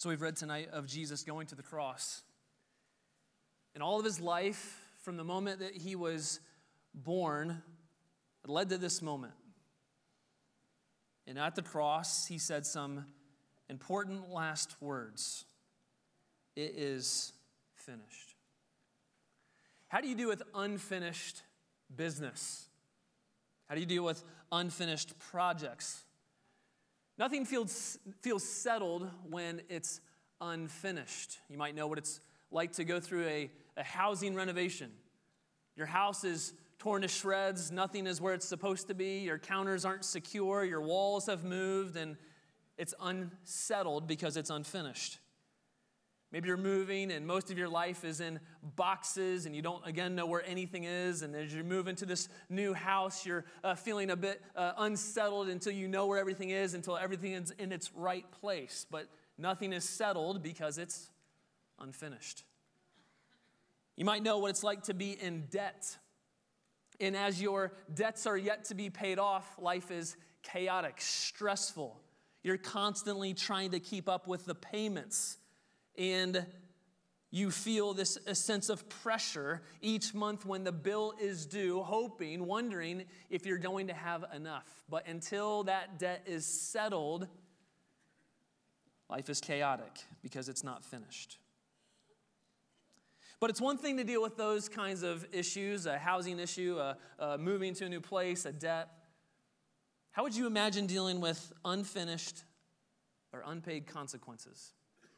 So we've read tonight of Jesus going to the cross. And all of his life, from the moment that he was born, it led to this moment. And at the cross, he said some important last words. It is finished. How do you do with unfinished business? How do you deal with unfinished projects? Nothing feels settled when it's unfinished. You might know what it's like to go through a housing renovation. Your house is torn to shreds. Nothing is where it's supposed to be. Your counters aren't secure. Your walls have moved, and it's unsettled because it's unfinished. Maybe you're moving and most of your life is in boxes and you don't, again, know where anything is. And as you move into this new house, you're feeling a bit unsettled until you know where everything is, until everything is in its right place. But nothing is settled because it's unfinished. You might know what it's like to be in debt. And as your debts are yet to be paid off, life is chaotic, stressful. You're constantly trying to keep up with the payments. And you feel this a sense of pressure each month when the bill is due, wondering if you're going to have enough. But until that debt is settled, life is chaotic because it's not finished. But it's one thing to deal with those kinds of issues, a housing issue, moving to a new place, a debt. How would you imagine dealing with unfinished or unpaid consequences?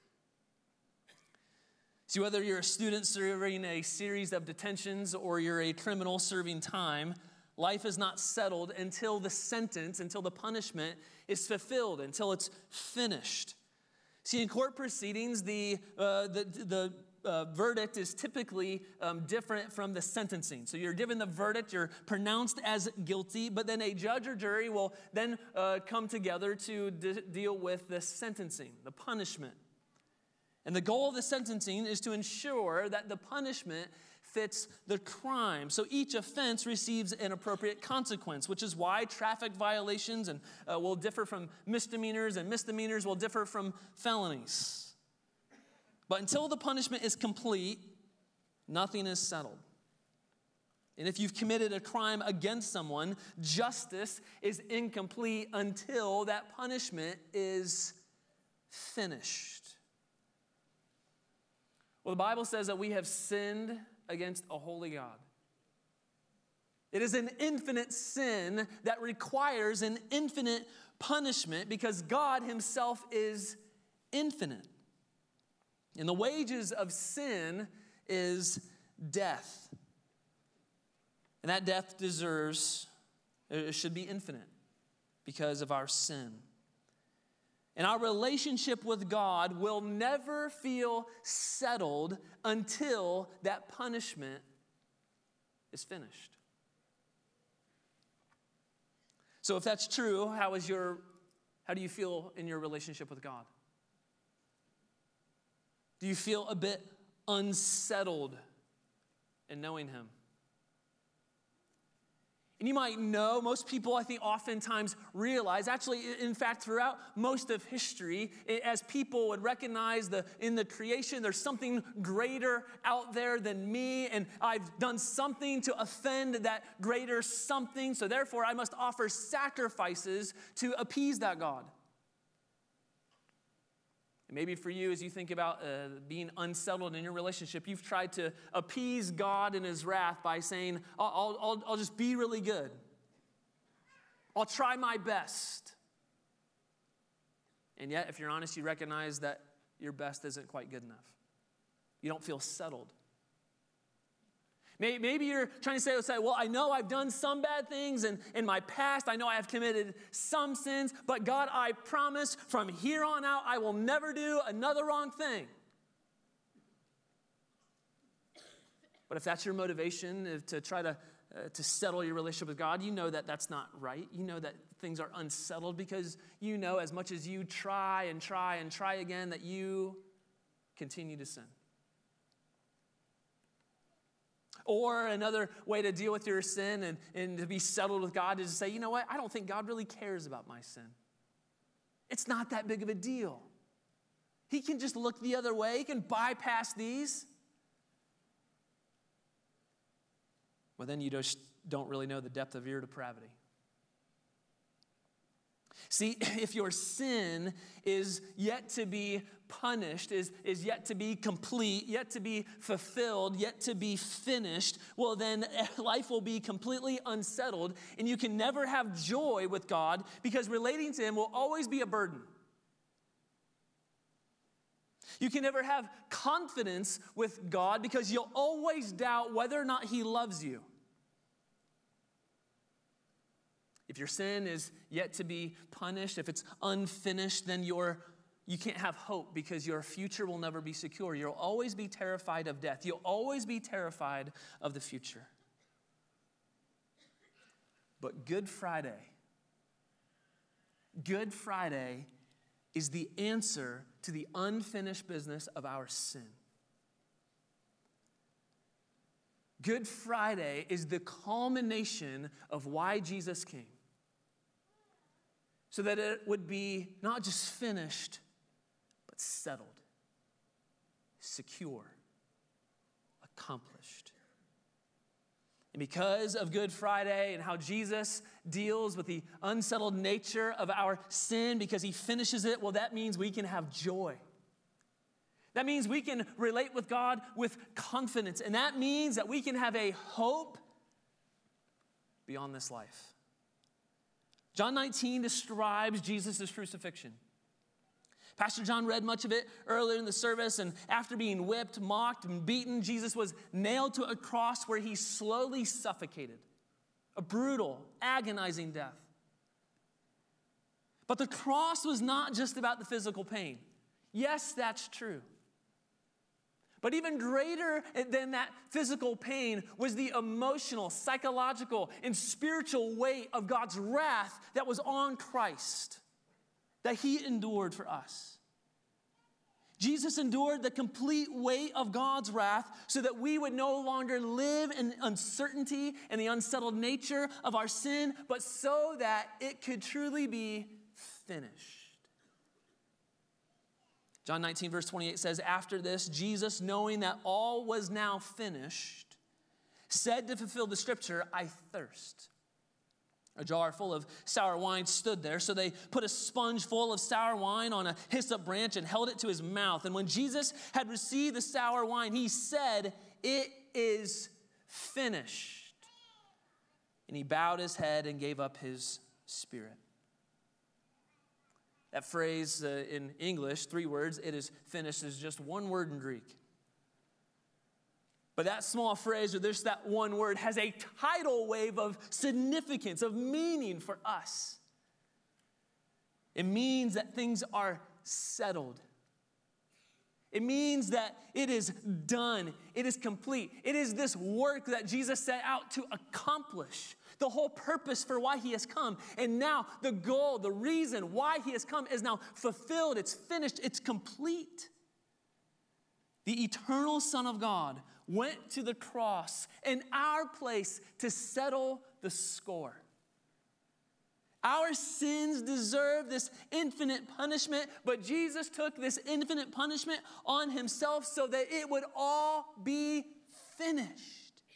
See, whether you're a student serving a series of detentions or you're a criminal serving time, life is not settled until the sentence, until the punishment is fulfilled, until it's finished. See, in court proceedings, the verdict is typically different from the sentencing. So you're given the verdict, you're pronounced as guilty, but then a judge or jury will then come together to deal with the sentencing, the punishment. And the goal of the sentencing is to ensure that the punishment fits the crime. So each offense receives an appropriate consequence, which is why traffic violations will differ from misdemeanors, and misdemeanors will differ from felonies. But until the punishment is complete, nothing is settled. And if you've committed a crime against someone, justice is incomplete until that punishment is finished. Well, the Bible says that we have sinned against a holy God. It is an infinite sin that requires an infinite punishment because God himself is infinite. And the wages of sin is death. And that death should be infinite because of our sin. And our relationship with God will never feel settled until that punishment is finished. So if that's true, how do you feel in your relationship with God? Do you feel a bit unsettled in knowing him? And you might know, most people, I think, oftentimes realize, actually, in fact, throughout most of history, as people would recognize in the creation, there's something greater out there than me, and I've done something to offend that greater something, so therefore I must offer sacrifices to appease that God. And maybe for you, as you think about being unsettled in your relationship, you've tried to appease God in his wrath by saying, I'll just be really good. I'll try my best. And yet, if you're honest, you recognize that your best isn't quite good enough. You don't feel settled. Maybe you're trying to say, well, I know I've done some bad things in my past. I know I have committed some sins. But God, I promise from here on out, I will never do another wrong thing. But if that's your motivation to try to settle your relationship with God, you know that that's not right. You know that things are unsettled because you know as much as you try and try and try again that you continue to sin. Or another way to deal with your sin and to be settled with God is to say, you know what? I don't think God really cares about my sin. It's not that big of a deal. He can just look the other way. He can bypass these. Well, then you just don't really know the depth of your depravity. See, if your sin is yet to be punished, is yet to be complete, yet to be fulfilled, yet to be finished, well, then life will be completely unsettled, and you can never have joy with God because relating to Him will always be a burden. You can never have confidence with God because you'll always doubt whether or not He loves you. If your sin is yet to be punished, if it's unfinished, then you can't have hope because your future will never be secure. You'll always be terrified of death. You'll always be terrified of the future. But Good Friday is the answer to the unfinished business of our sin. Good Friday is the culmination of why Jesus came. So that it would be not just finished, but settled, secure, accomplished. And because of Good Friday and how Jesus deals with the unsettled nature of our sin, because He finishes it, well, that means we can have joy. That means we can relate with God with confidence. And that means that we can have a hope beyond this life. John 19 describes Jesus' crucifixion. Pastor John read much of it earlier in the service, and after being whipped, mocked, and beaten, Jesus was nailed to a cross where He slowly suffocated. A brutal, agonizing death. But the cross was not just about the physical pain. Yes, that's true. But even greater than that physical pain was the emotional, psychological, and spiritual weight of God's wrath that was on Christ, that He endured for us. Jesus endured the complete weight of God's wrath so that we would no longer live in uncertainty and the unsettled nature of our sin, but so that it could truly be finished. John 19, verse 28 says, after this, Jesus, knowing that all was now finished, said to fulfill the scripture, I thirst. A jar full of sour wine stood there, so they put a sponge full of sour wine on a hyssop branch and held it to His mouth. And when Jesus had received the sour wine, He said, it is finished. And He bowed His head and gave up His spirit. That phrase in English, 3 words, it is finished, is just one word in Greek. But that small phrase, or just that one word, has a tidal wave of significance, of meaning for us. It means that things are settled. It means that it is done. It is complete. It is this work that Jesus set out to accomplish. The whole purpose for why He has come. And now the goal, the reason why He has come is now fulfilled. It's finished. It's complete. The eternal Son of God went to the cross in our place to settle the score. Our sins deserve this infinite punishment, but Jesus took this infinite punishment on Himself so that it would all be finished.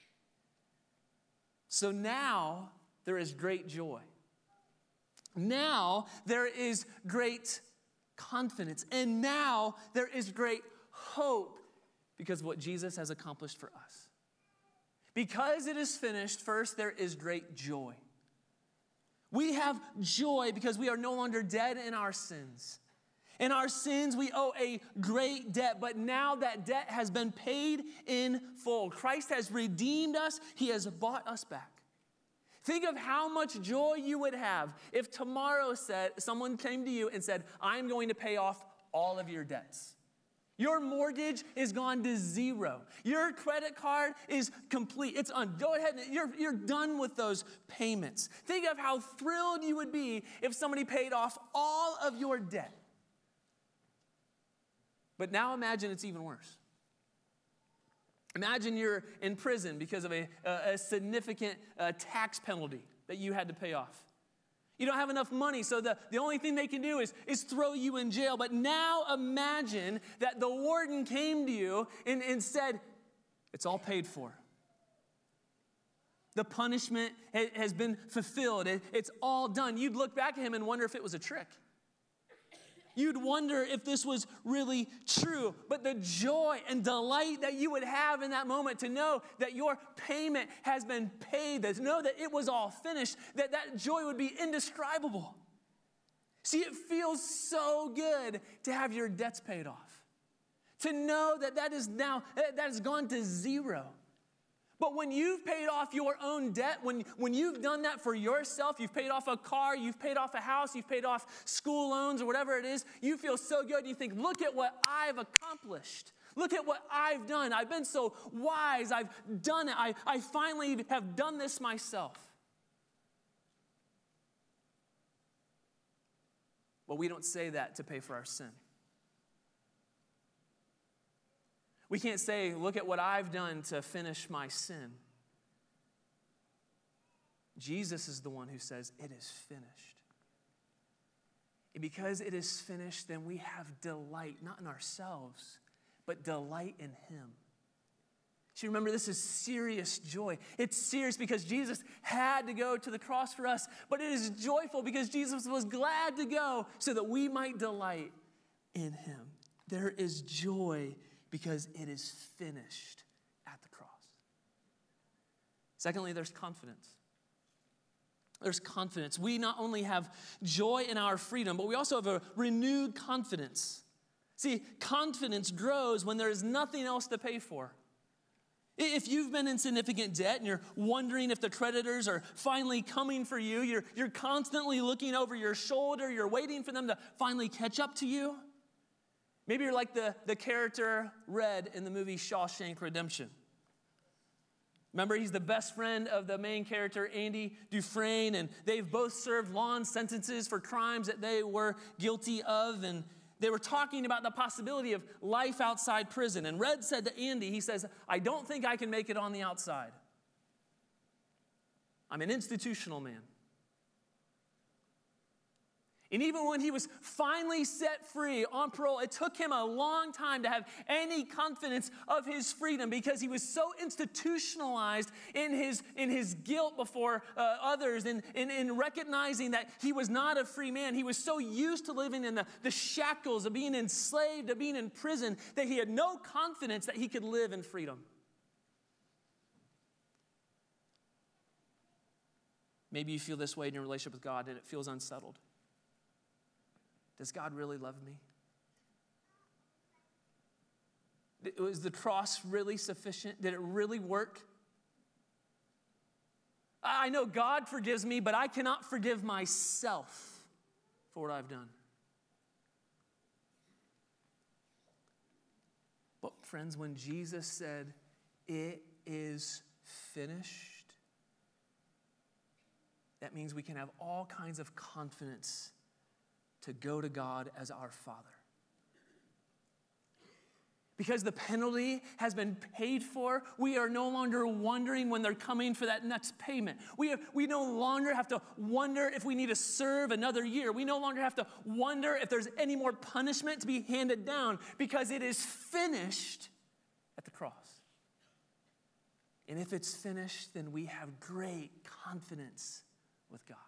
So now there is great joy. Now there is great confidence. And now there is great hope because of what Jesus has accomplished for us. Because it is finished, first there is great joy. We have joy because we are no longer dead in our sins. In our sins, we owe a great debt, but now that debt has been paid in full. Christ has redeemed us. He has bought us back. Think of how much joy you would have if tomorrow someone came to you and said, I'm going to pay off all of your debts. Your mortgage is gone to zero. Your credit card is complete. It's on. Go ahead. You're done with those payments. Think of how thrilled you would be if somebody paid off all of your debt. But now imagine it's even worse. Imagine you're in prison because of a significant tax penalty that you had to pay off. You don't have enough money, so the only thing they can do is throw you in jail. But now imagine that the warden came to you and said, it's all paid for. The punishment has been fulfilled. It's all done. You'd look back at him and wonder if it was a trick. You'd wonder if this was really true. But the joy and delight that you would have in that moment to know that your payment has been paid, to know that it was all finished, that joy would be indescribable. See, it feels so good to have your debts paid off. To know that has gone to zero. But when you've paid off your own debt, when you've done that for yourself, you've paid off a car, you've paid off a house, you've paid off school loans or whatever it is, you feel so good. You think, look at what I've accomplished. Look at what I've done. I've been so wise. I've done it. I finally have done this myself. Well, we don't say that to pay for our sin. We can't say, look at what I've done to finish my sin. Jesus is the one who says, it is finished. And because it is finished, then we have delight, not in ourselves, but delight in him. So remember, this is serious joy. It's serious because Jesus had to go to the cross for us, but it is joyful because Jesus was glad to go so that we might delight in him. There is joy because it is finished at the cross. Secondly, there's confidence. There's confidence. We not only have joy in our freedom, but we also have a renewed confidence. See, confidence grows when there is nothing else to pay for. If you've been in significant debt and you're wondering if the creditors are finally coming for you, you're constantly looking over your shoulder, you're waiting for them to finally catch up to you. Maybe you're like the character Red in the movie Shawshank Redemption. Remember, he's the best friend of the main character, Andy Dufresne, and they've both served long sentences for crimes that they were guilty of, and they were talking about the possibility of life outside prison. And Red said to Andy, he says, I don't think I can make it on the outside. I'm an institutional man. And even when he was finally set free on parole, it took him a long time to have any confidence of his freedom because he was so institutionalized in his guilt before others and in recognizing that he was not a free man. He was so used to living in the shackles of being enslaved, of being in prison, that he had no confidence that he could live in freedom. Maybe you feel this way in your relationship with God and it feels unsettled. Does God really love me? Was the cross really sufficient? Did it really work? I know God forgives me, but I cannot forgive myself for what I've done. But friends, when Jesus said, it is finished, that means we can have all kinds of confidence to go to God as our Father. Because the penalty has been paid for, we are no longer wondering when they're coming for that next payment. We no longer have to wonder if we need to serve another year. We no longer have to wonder if there's any more punishment to be handed down because it is finished at the cross. And if it's finished, then we have great confidence with God.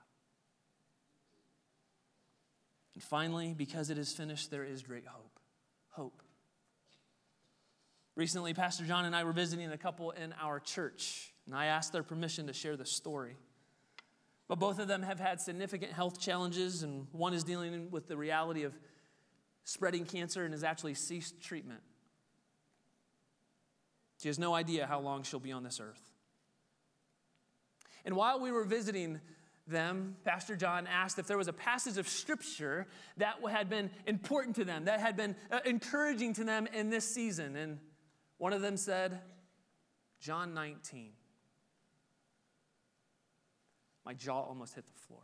And finally, because it is finished, there is great hope. Hope. Recently, Pastor John and I were visiting a couple in our church, and I asked their permission to share the story. But both of them have had significant health challenges, and one is dealing with the reality of spreading cancer and has actually ceased treatment. She has no idea how long she'll be on this earth. And while we were visiting them, Pastor John asked if there was a passage of Scripture that had been important to them, that had been encouraging to them in this season. And one of them said, John 19. My jaw almost hit the floor.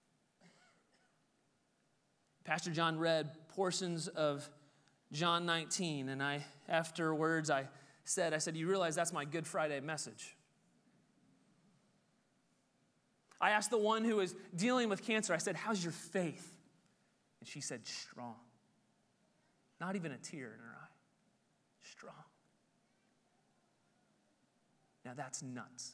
Pastor John read portions of John 19, and afterwards I said, you realize that's my Good Friday message. I asked the one who was dealing with cancer, I said, how's your faith? And she said, strong. Not even a tear in her eye. Strong. Now that's nuts.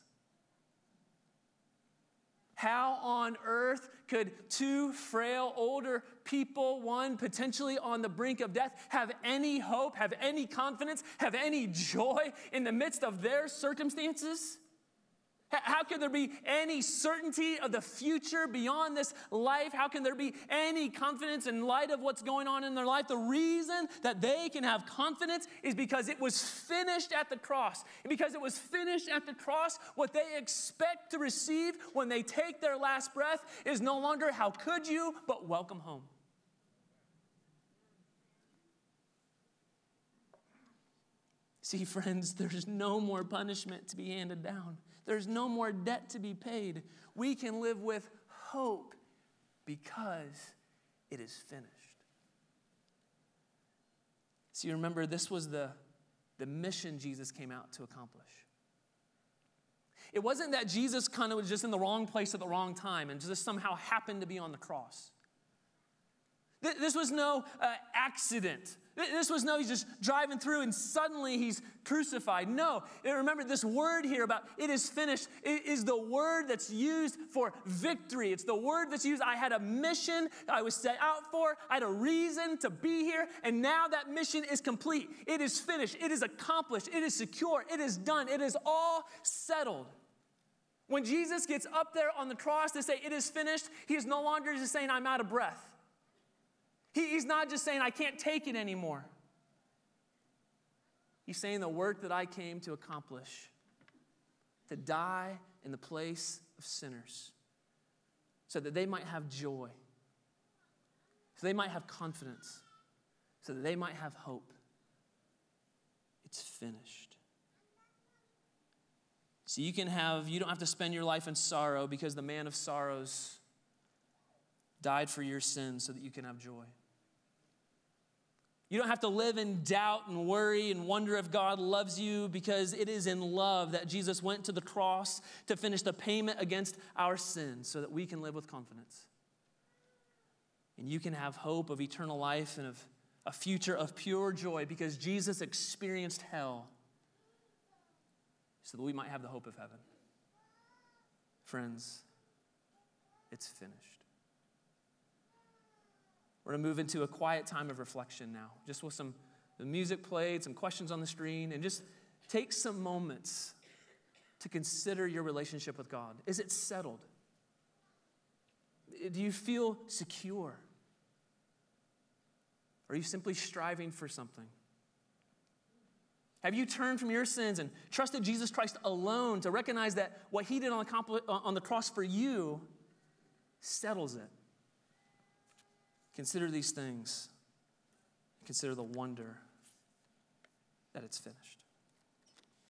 How on earth could two frail older people, one potentially on the brink of death, have any hope, have any confidence, have any joy in the midst of their circumstances? How can there be any certainty of the future beyond this life? How can there be any confidence in light of what's going on in their life? The reason that they can have confidence is because it was finished at the cross. And because it was finished at the cross, what they expect to receive when they take their last breath is no longer how could you, but welcome home. See, friends, there's no more punishment to be handed down. There's no more debt to be paid. We can live with hope because it is finished. See, remember, this was the mission Jesus came out to accomplish. It wasn't that Jesus kind of was just in the wrong place at the wrong time and just somehow happened to be on the cross. This was no accident. This was no, he's just driving through and suddenly he's crucified. No, remember this word here about it is finished is the word that's used for victory. It's the word that's used, I had a mission I was set out for. I had a reason to be here, and now that mission is complete. It is finished. It is accomplished. It is secure. It is done. It is all settled. When Jesus gets up there on the cross to say it is finished, he is no longer just saying I'm out of breath. He's not just saying, I can't take it anymore. He's saying the work that I came to accomplish, to die in the place of sinners, so that they might have joy, so they might have confidence, so that they might have hope. It's finished. So you don't have to spend your life in sorrow because the man of sorrows died for your sins so that you can have joy. You don't have to live in doubt and worry and wonder if God loves you because it is in love that Jesus went to the cross to finish the payment against our sins so that we can live with confidence. And you can have hope of eternal life and of a future of pure joy because Jesus experienced hell so that we might have the hope of heaven. Friends, it's finished. We're going to move into a quiet time of reflection now, just with the music played, some questions on the screen, and just take some moments to consider your relationship with God. Is it settled? Do you feel secure? Are you simply striving for something? Have you turned from your sins and trusted Jesus Christ alone to recognize that what he did on the cross for you settles it? Consider these things. Consider the wonder that it's finished.